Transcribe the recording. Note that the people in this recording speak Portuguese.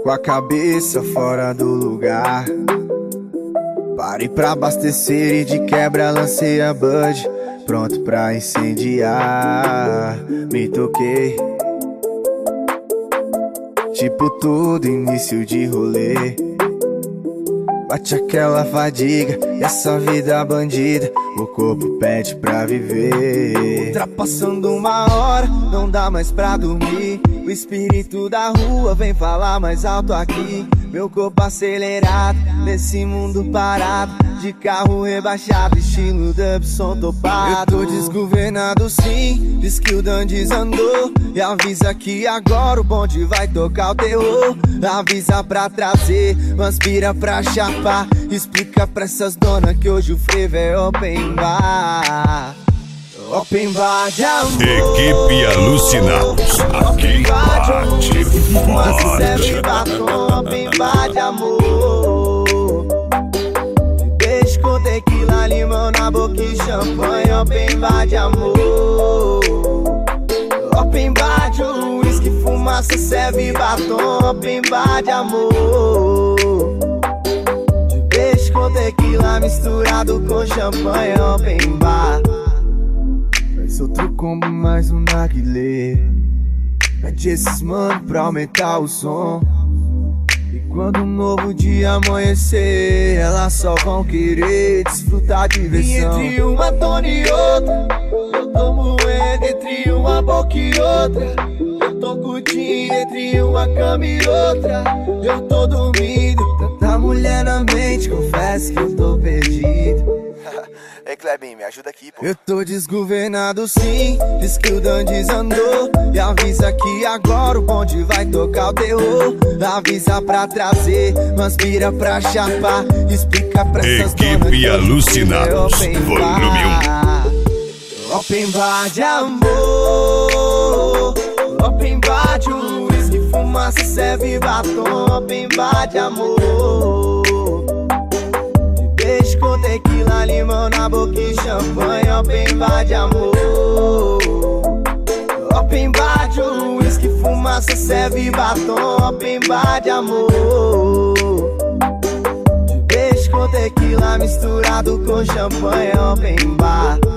com a cabeça fora do lugar. Parei pra abastecer e de quebra lancei a Bud, pronto pra incendiar. Me toquei, tipo todo início de rolê. Bate aquela fadiga e essa vida bandida, o corpo pede pra viver. Ultrapassando 1 hora, não dá mais pra dormir. O espírito da rua vem falar mais alto aqui. Meu corpo acelerado, nesse mundo parado, de carro rebaixado, estilo dub, som topado. Eu tô desgovernado sim, diz que o Dan desandou. E avisa que agora o bonde vai tocar o terror. Avisa pra trazer umas pira pra chapar. Explica pra essas donas que hoje o frevo é open bar. Open bar de amor. Equipe Alucinados, aqui bate forte. Serve batom, open bar de amor. Beijo com tequila, limão na boca e champanhe. Open bar de amor. Open bar de uísque, fumaça, serve batom. Open bar de amor. Beijo com tequila misturado com champanhe. Open bar. Faz outro combo, mais um narguilé. Pede esses mano pra aumentar o som. E quando um novo dia amanhecer, elas só vão querer desfrutar de diversão. E entre uma tona e outra, eu tô moendo entre uma boca e outra. Eu tô curtindo entre uma cama e outra. Eu tô dormindo, tanta mulher na mente, confesso que eu tô perdido. Ei, Clebinho, me ajuda aqui, pô. Eu tô desgovernado sim, diz que o Dan desandou. E avisa que agora o bonde vai tocar o terror. Avisa pra trazer umas pira pra chapar. Explica pra essas donas Equipe Alucinados, volume 1. Open bar de amor. Open bar de uísque, fumaça, serve batom. Open bar de amor. Beijo com tequila, limão na boca e champanhe. Open bar de amor. Open bar de uísque, fumaça, serve batom. Open bar de amor. Beijo com tequila misturado com champanhe. Open bar.